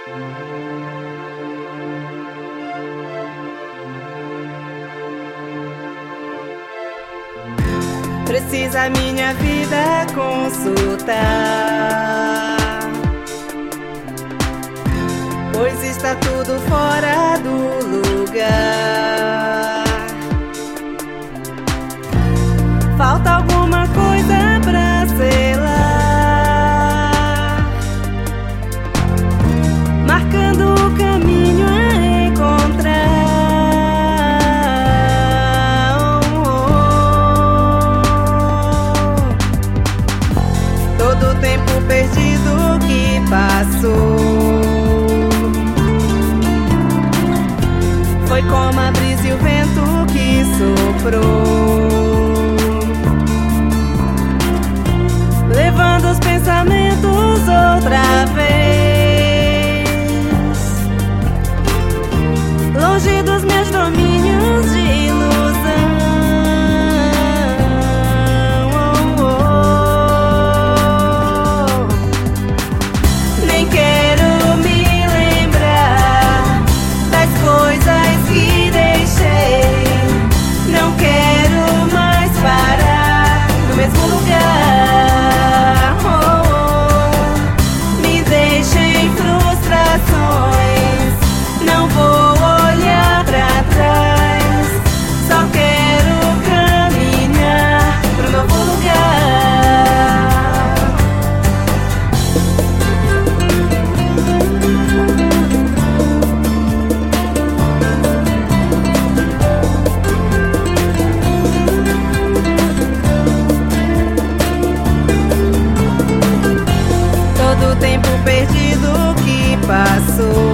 Precisa minha vida consultar, pois está tudo fora do lugar. Falta alguma coisa pra selar, marcando o caminho a encontrar. Todo o tempo perdido que passou foi como a brisa e o vento que soprou, levando os pensamentos outra vez longe dos meus domínios de ilusão. Nem quero me lembrar das coisas que deixei, não quero mais parar no mesmo lugar. Me deixem frustrações, não vou olhar pra trás, só quero caminhar pro novo lugar. Todo o tempo perdido que passou